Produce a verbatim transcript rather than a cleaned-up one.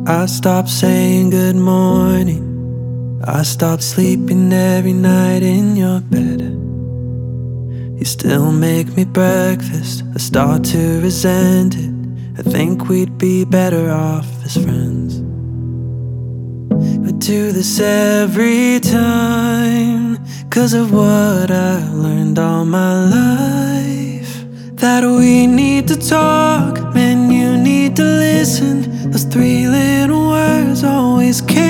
I stopped saying good morning. I stopped sleeping every night in your bed. You still make me breakfast. I start to resent it. I think we'd be better off as friends. I do this every time, 'cause of what I learned all my life. That we need to talk, man, you need to listen. Those three little words always came